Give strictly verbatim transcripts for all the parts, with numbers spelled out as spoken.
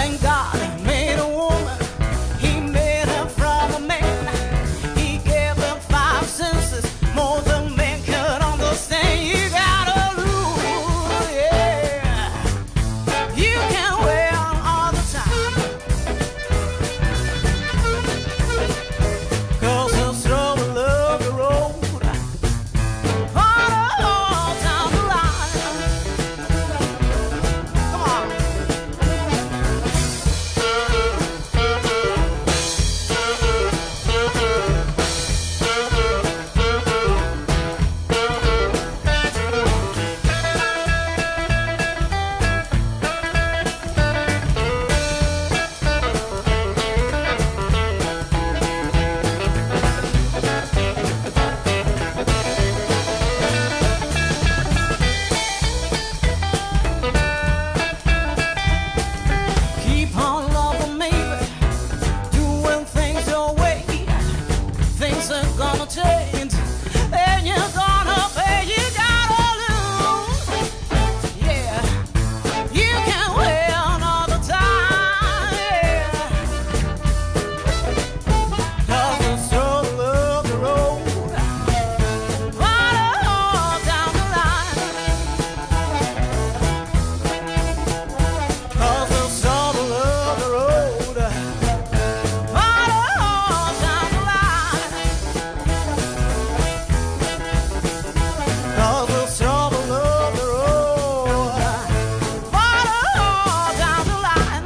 Thank God he made a woman. He made her from a man. He gave them five senses, more than men could understand. You gotta rule, yeah. You can wear all the time. 'Cause he'll throw the love the road all down the line. Come on. Keep on loving me, doing things your way. Things are gonna change, and you're gonna pay. You gotta lose, yeah. You can win all the time, yeah. 'Cause it's so love the road all down the line. 'Cause it's so love the road all down the line. 'Cause it's so love the road all down the line.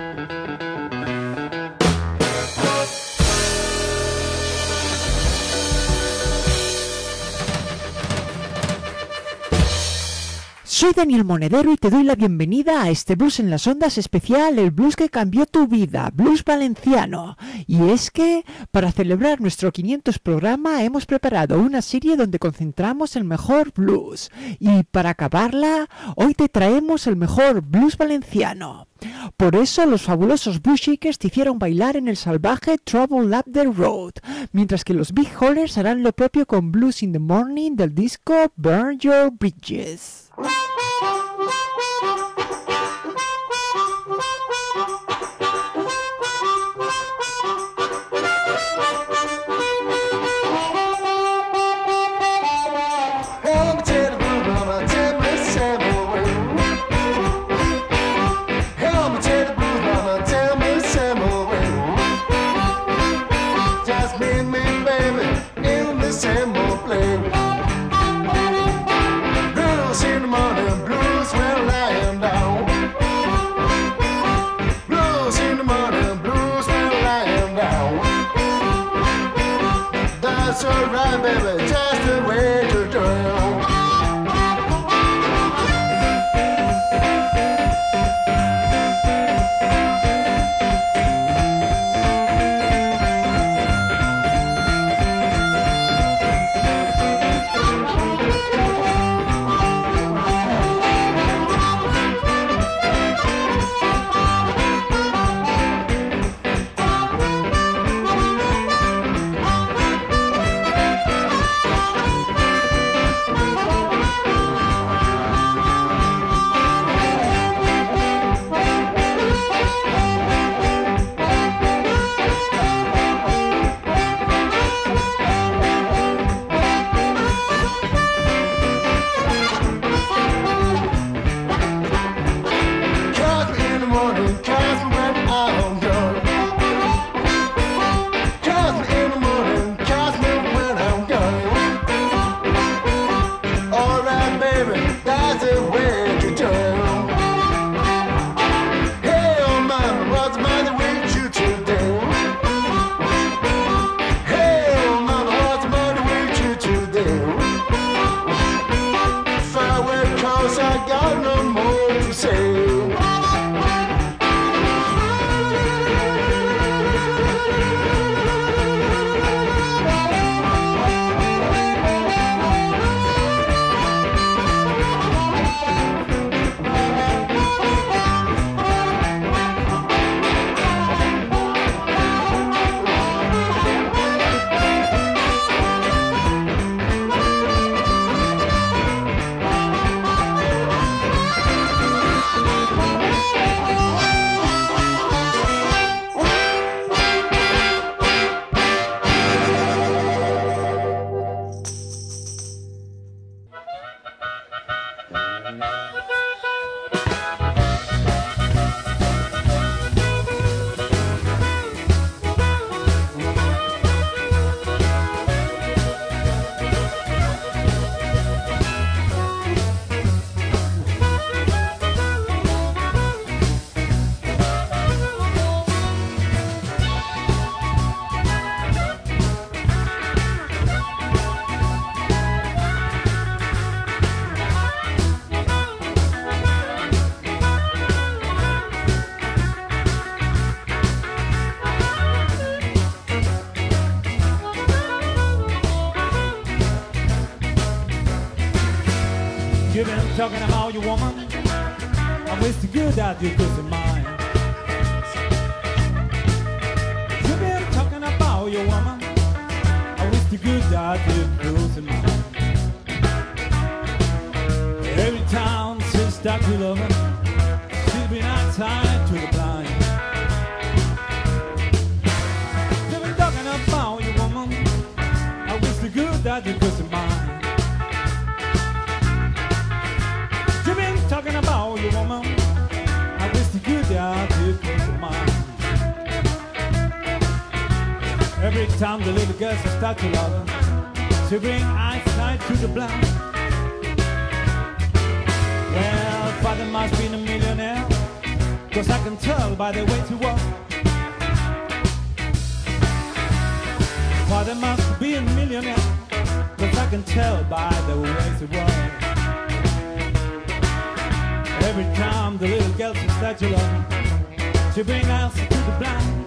Soy Daniel Monedero y te doy la bienvenida a este Blues en las Ondas especial, el blues que cambió tu vida, blues valenciano. Y es que, para celebrar nuestro quinientos programa, hemos preparado una serie donde concentramos el mejor blues. Y para acabarla, hoy te traemos el mejor blues valenciano. Por eso los fabulosos Blues Shakers te hicieron bailar en el salvaje Trouble Up the Road, mientras que los Big Hollers harán lo propio con Blues in the Morning del disco Burn Your Bridges. That's alright, baby, just the way to do it. talking about you, woman. I wish the good that you could mine. You've been talking about your woman. I wish the good that you could mine. Every time she start to love him, she's been outside to the blind. You've been talking about your woman. I wish the good that you could mine. You've been talking about your woman. I wish the good that you could mine. Every time the little girls start to love her, she bring eyesight to the blind. Well, father must be a millionaire, cause I can tell by the way to walk. Father must be a millionaire, cause I can tell by the way to walk. Every time the little girl start to love her, she bring eyes to the blind.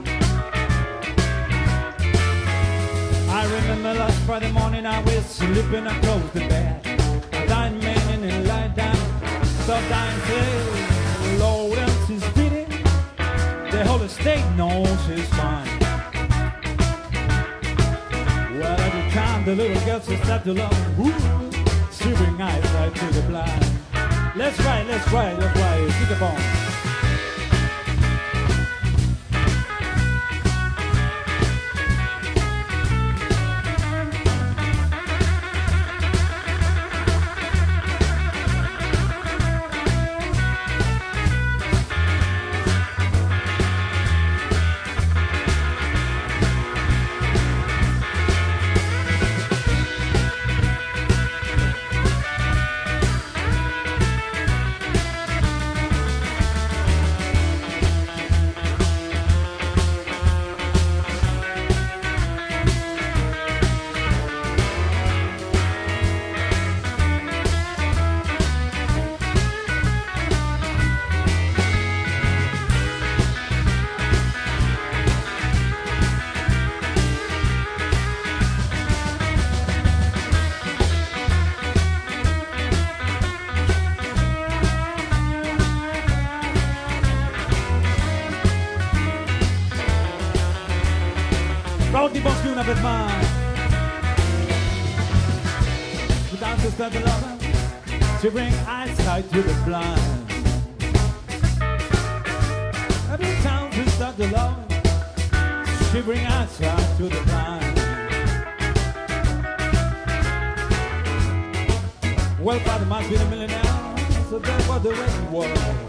I remember last Friday morning I was sleeping, I closed the bed. I lying man and lie down, stop dying play. Lord, and she's beating, the whole estate knows she's fine. Well, every time the little girl start to love her, ooh, she bring eyes right to the blind. Let's ride, let's ride, let's ride, keep it on. Rowdy Bosky una vez más. The dancers start to love her, she bring eyesight to the blind. Every time she start to love her, she bring eyesight to the blind. Well, father must be the millionaire, so that's what the way it was.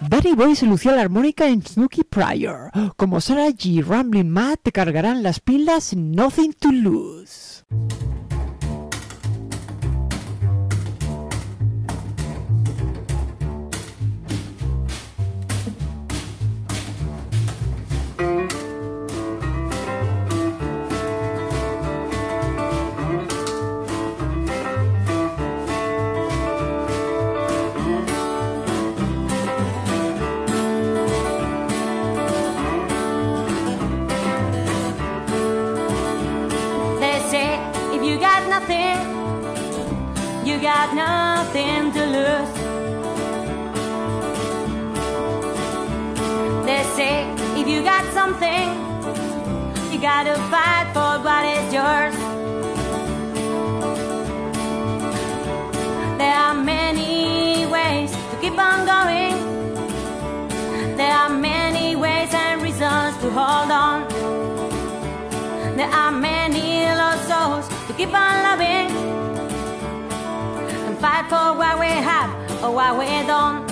Danny Boy se lució a la armónica en Snooky Pryor. Como Sarah G y Ramblin' Matt te cargarán las pilas en Nothing to Lose. You got nothing to lose. They say if you got something, you gotta fight for what is yours. There are many ways to keep on going. There are many ways and reasons to hold on. There are many lost souls to keep on loving. Fight for what we have or what we don't.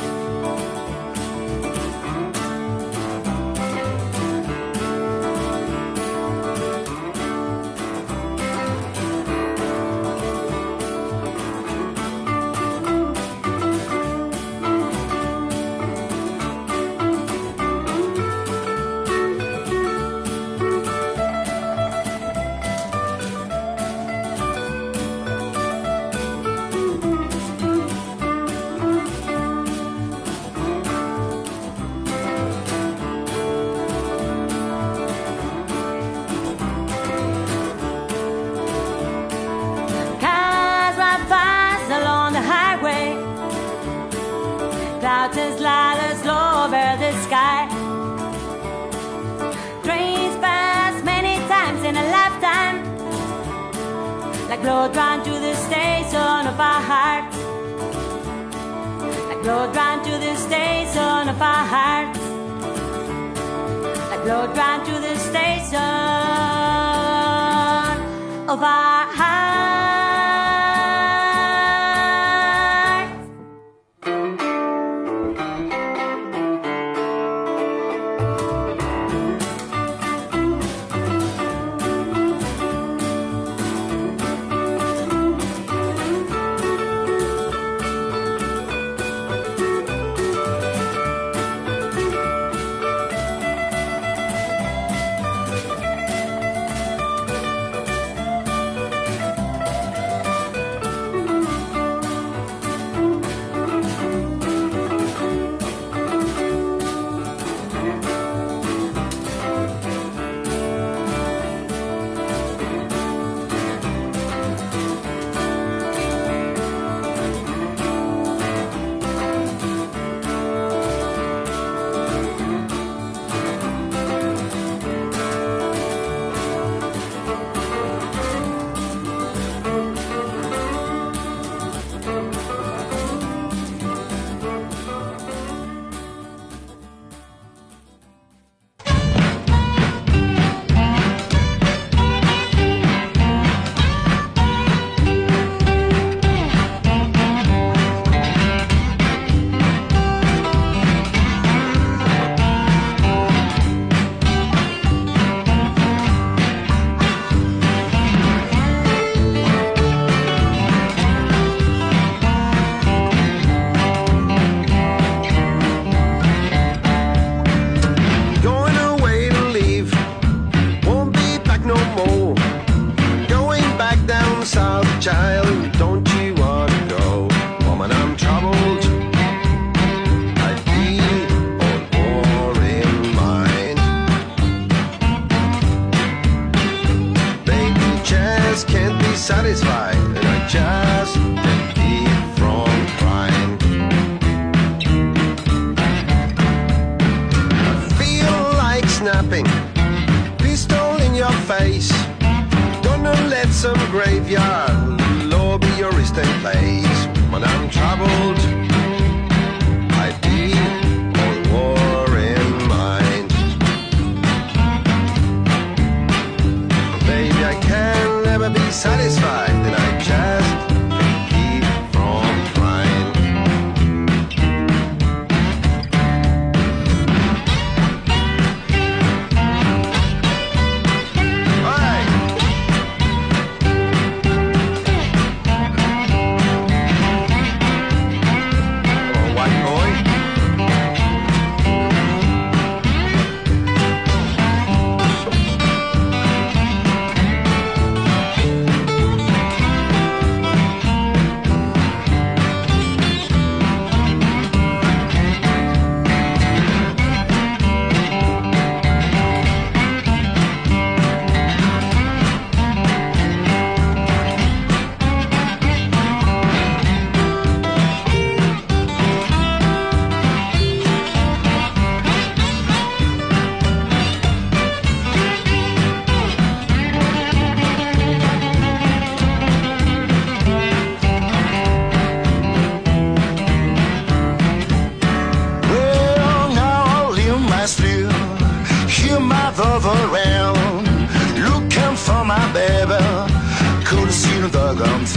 Clouds and sliders low over the sky. Trains pass many times in a lifetime, like blood run to the station of our hearts. Like blood run to the station of our hearts. Like blood run to the station of our hearts. satisfied, and I just can't keep from crying. I feel like snapping, pistol in your face. Gonna let some graveyard lobby your resting place. When I'm troubled, I deal all war in mind. Baby, I can never be satisfied, and I just can't keep from crying.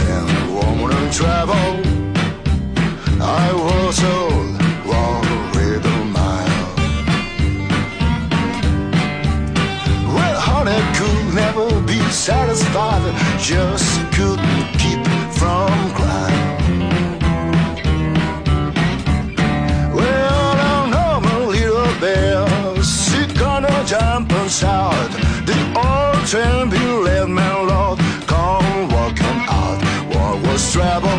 and woman and travel. I was old, worried a mile. Well, honey could never be satisfied, just couldn't keep from crying. Well, I know my little bear, she gonna jump inside the old train, be let my lord come walking out. What was trouble?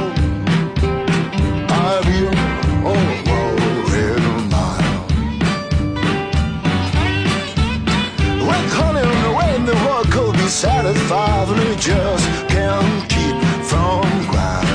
I've been over a mile. When honey when the world could be satisfied, we just can't keep from crying.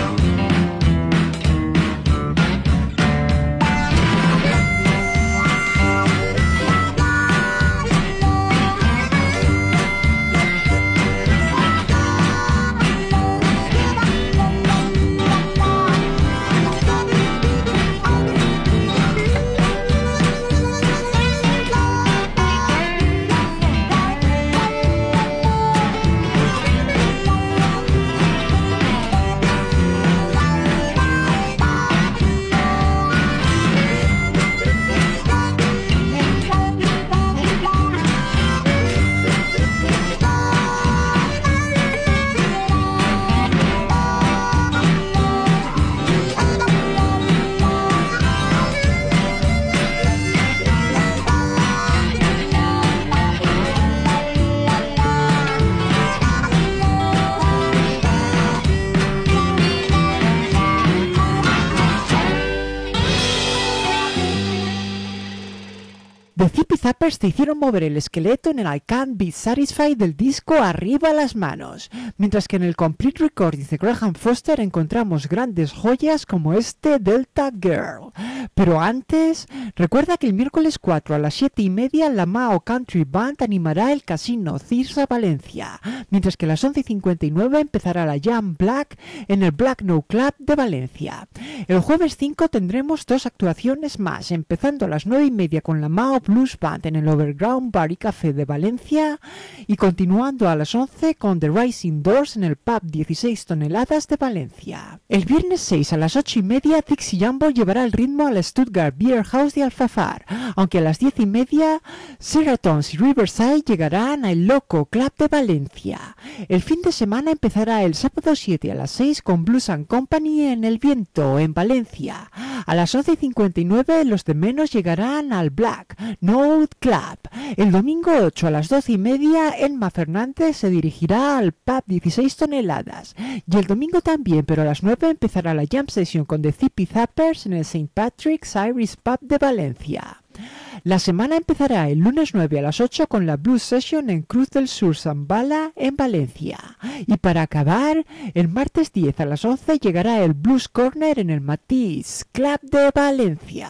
The Zippy Zappers te hicieron mover el esqueleto en el I Can't Be Satisfied del disco Arriba las Manos, mientras que en el Complete Recordings de Graham Foster encontramos grandes joyas como este Delta Girl. Pero antes, recuerda que el miércoles cuatro a las siete y media la Mao Country Band animará el Casino Cirsa Valencia, mientras que a las once y cincuenta y nueve empezará la Jam Black en el Black No Club de Valencia. El jueves cinco tendremos dos actuaciones más, empezando a las nueve y media con la Mao Blues Band en el Overground Bar y Café de Valencia y continuando a las once con The Rising Doors en el Pub dieciséis toneladas de Valencia. El viernes seis a las ocho y media Dixie Jumbo llevará el ritmo al Stuttgart Beer House de Alfafar, aunque a las diez y media Seratons y Riverside llegarán al Loco Club de Valencia. El fin de semana empezará el sábado siete a las seis con Blues and Company en El Viento en Valencia. A las once y cincuenta y nueve los de menos llegarán al Black Note Club. El domingo ocho a las doce y media Elma Fernández se dirigirá al Pub dieciséis toneladas. Y el domingo también, pero a las nueve empezará la Jam Session con The Zippy Zappers en el Saint Patrick's Irish Pub de Valencia. La semana empezará el lunes nueve a las ocho con la Blues Session en Cruz del Sur Zambala en Valencia. Y para acabar, el martes diez a las once llegará el Blues Corner en el Matisse Club de Valencia.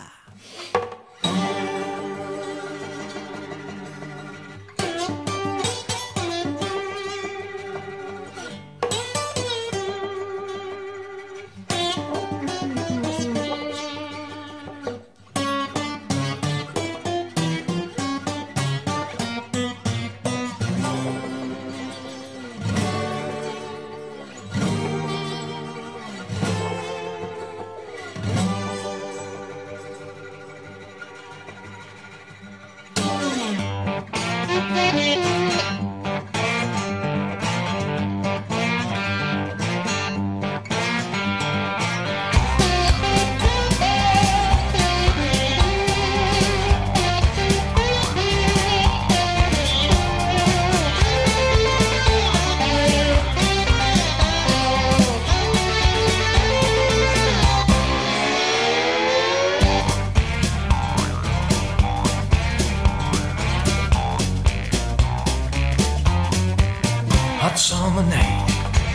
Summer night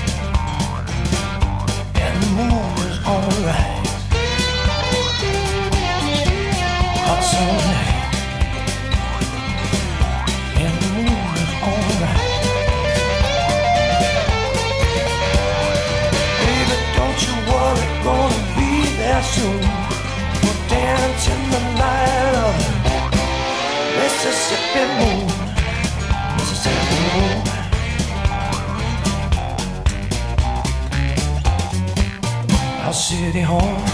and the moon was alright. Hot summer night and the moon was alright. Baby, don't you worry, gonna be there soon. We'll dance in the light of the Mississippi moon, Mississippi moon. Our city home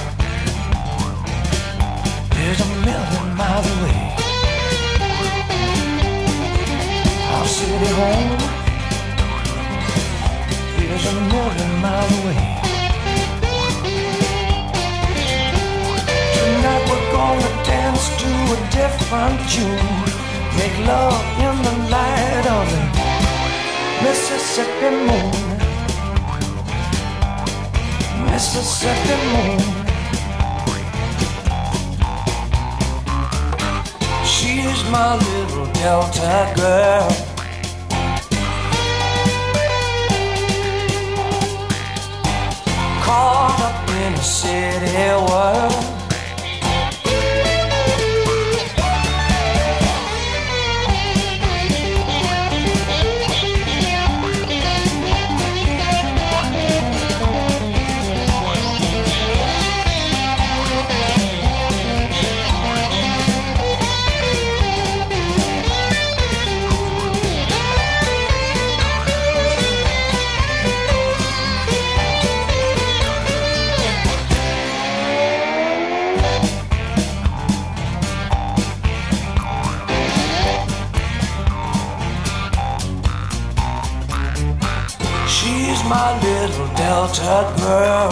is a million miles away. Our city home is a million miles away. Tonight we're gonna dance to a different tune. Make love in the light of the Mississippi moon. Mississippi moon. She's my little Delta girl. Caught up in a city world. My little Delta girl.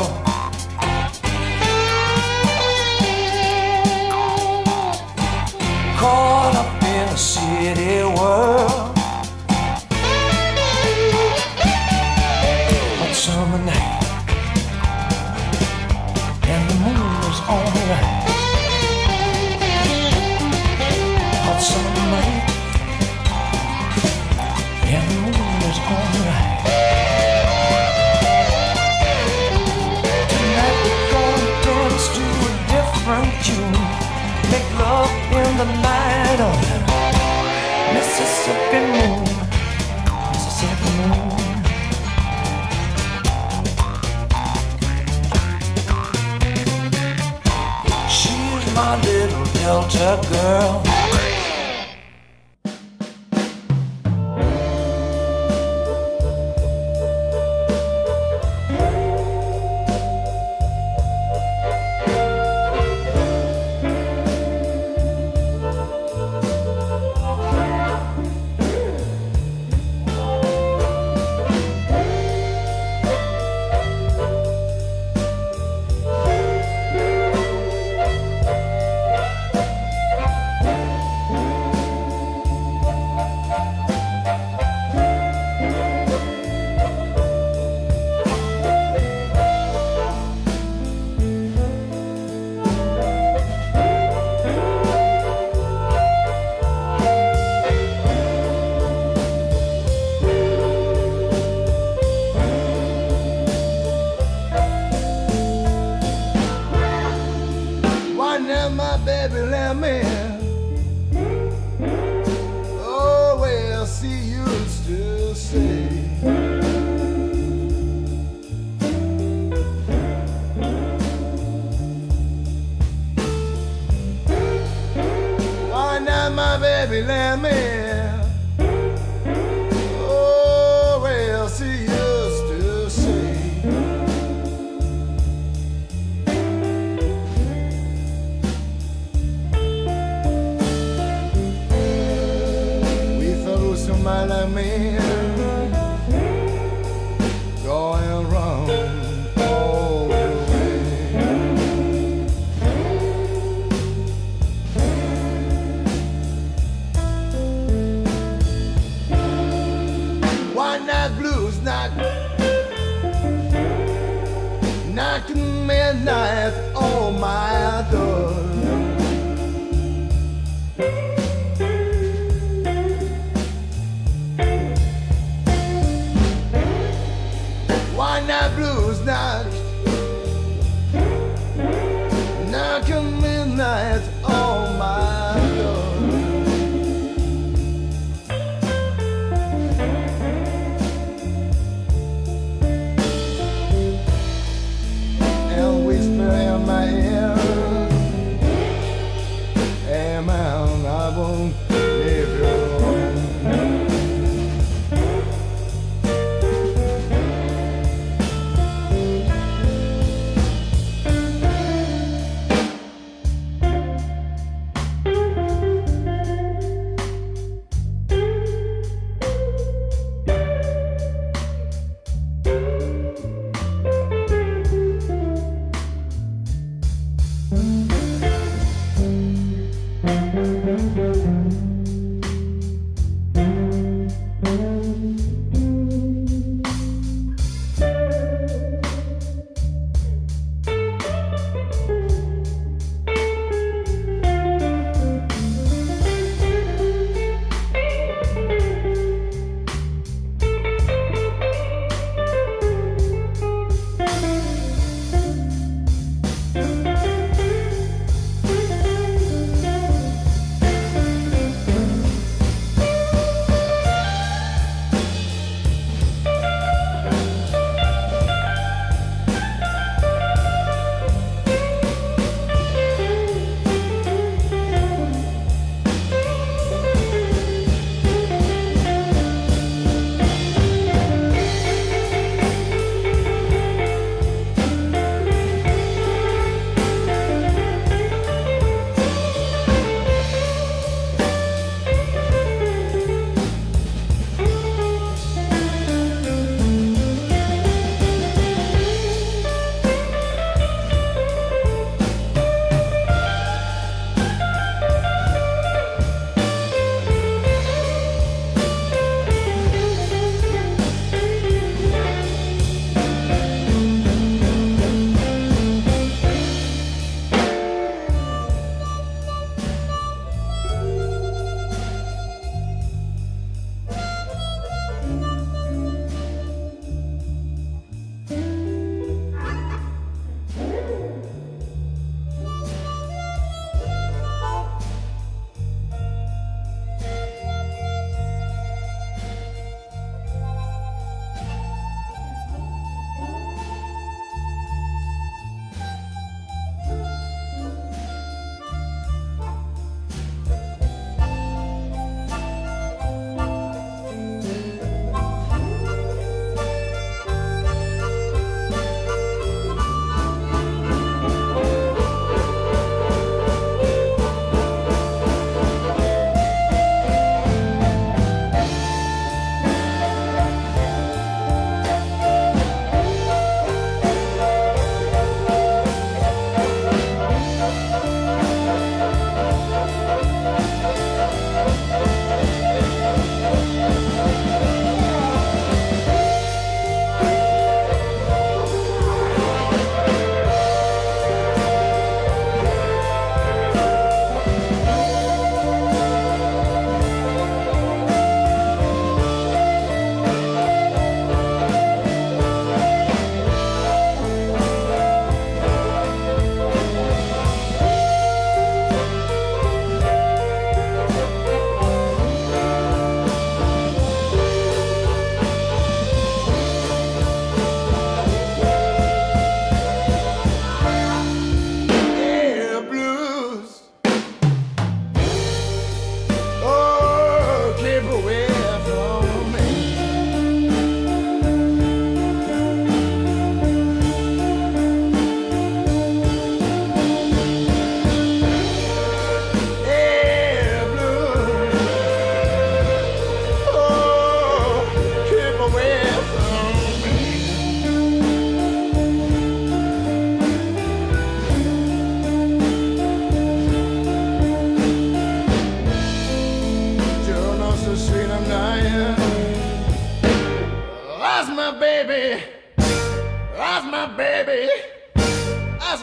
Caught up in a city world. Hot summer night, and the moon was on the rise. Hot summer night, and the moon was on the rise. Tune. Make love in the light of the Mississippi moon. Mississippi moon. She's my little Delta girl. And whisper in my ear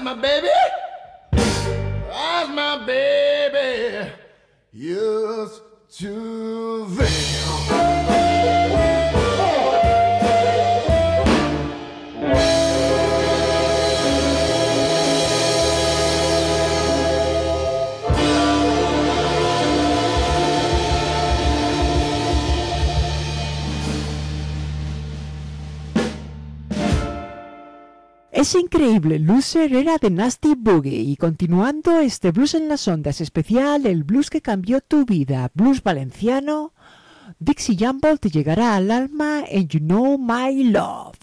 my baby. That's my baby. Used to be. Es increíble, Loser era de Nasty Boogie y continuando este Blues en las Ondas especial, el blues que cambió tu vida, blues valenciano, Dixie Jumble te llegará al alma en You Know My Love.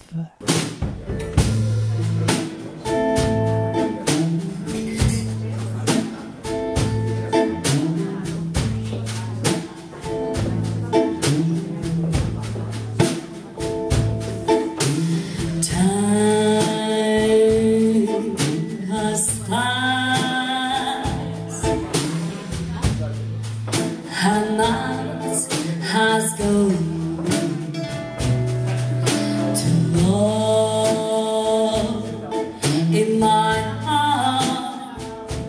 Has gone to love in my heart,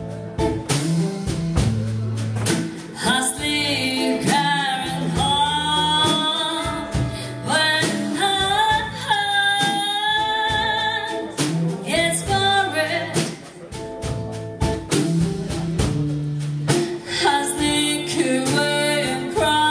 has lived carrying home when her heart gets worried, has lived away and cried.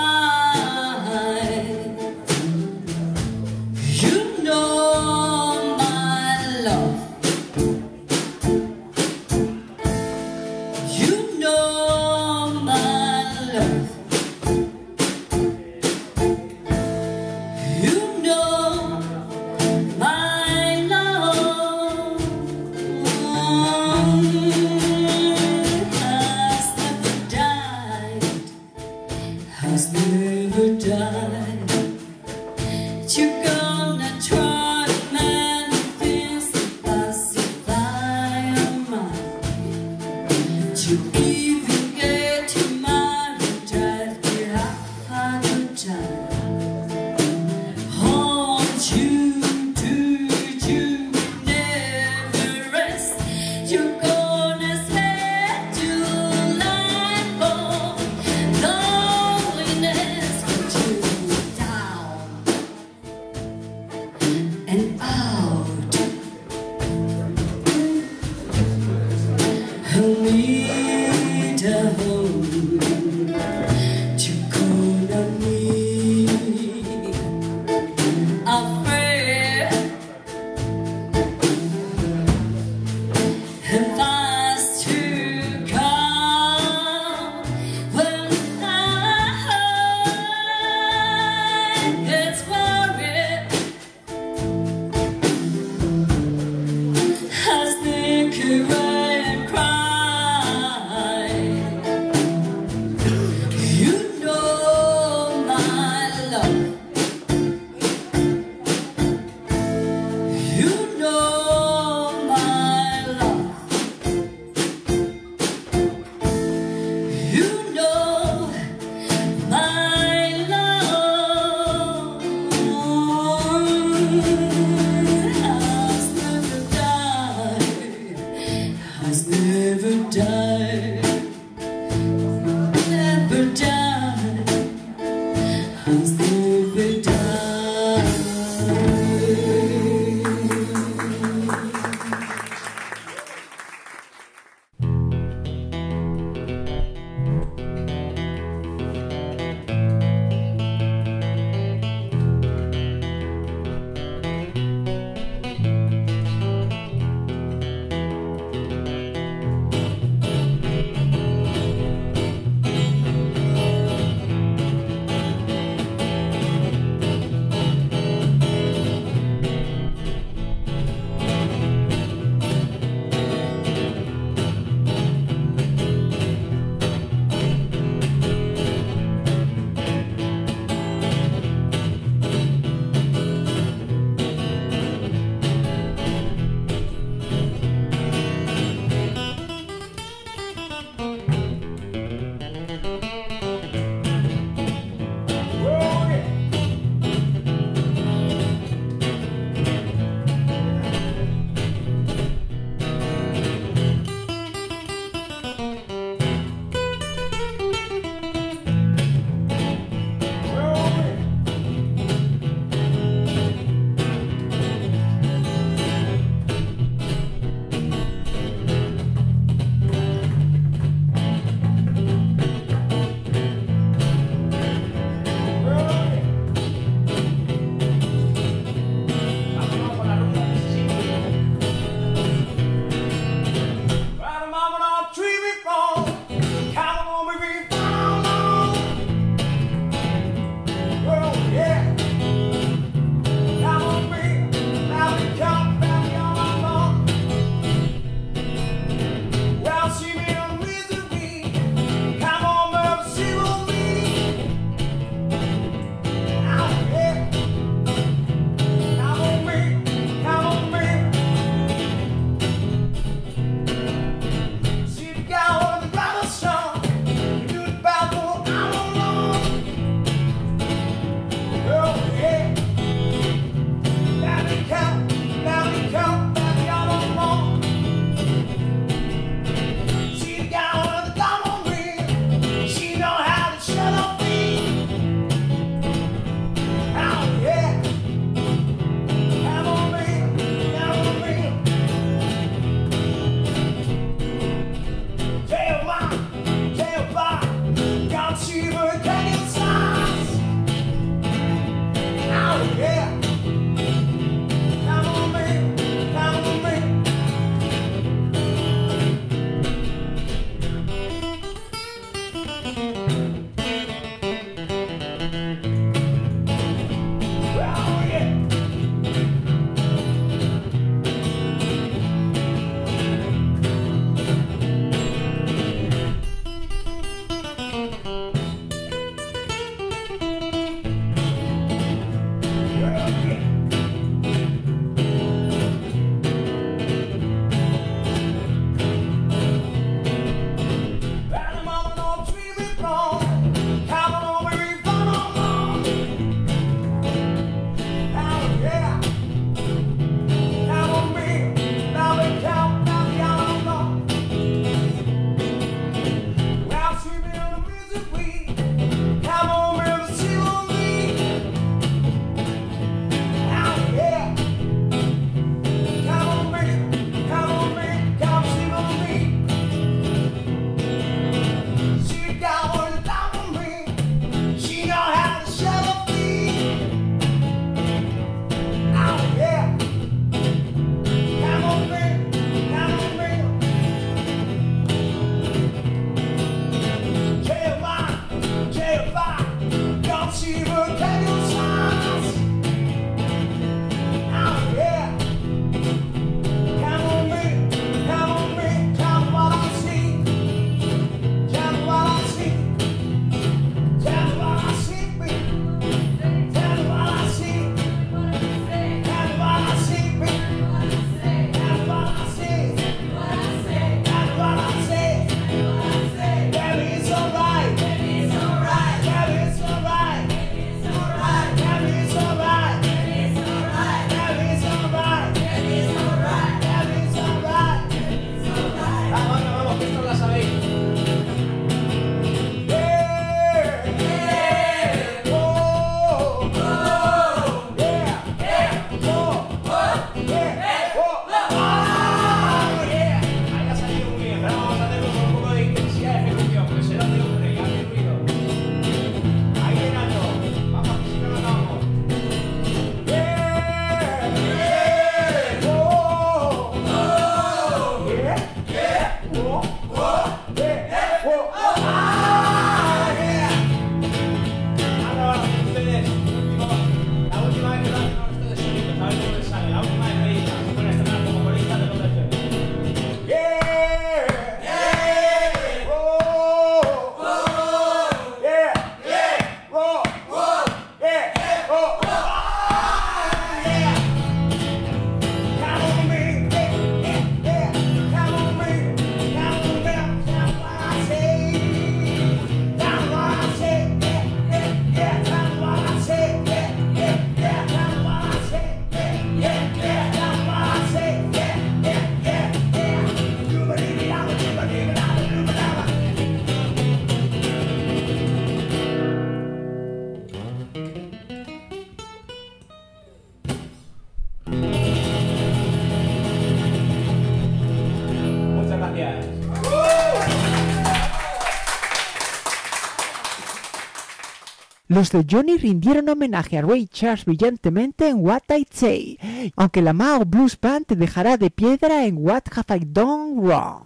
Los de Johnny rindieron homenaje a Ray Charles brillantemente en What I'd Say, aunque la Mao Blues Band te dejará de piedra en What Have I Done Wrong.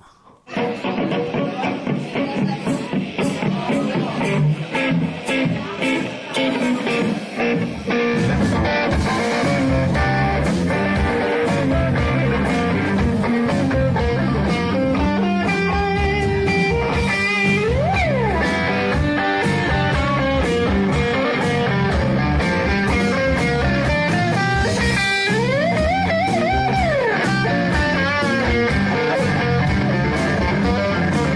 Thank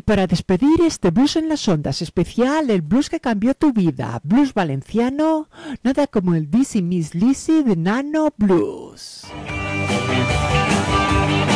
para despedir este Blues en las Ondas especial, el blues que cambió tu vida, blues valenciano, nada como el Dizzy Miss Lizzy de Nano Blues.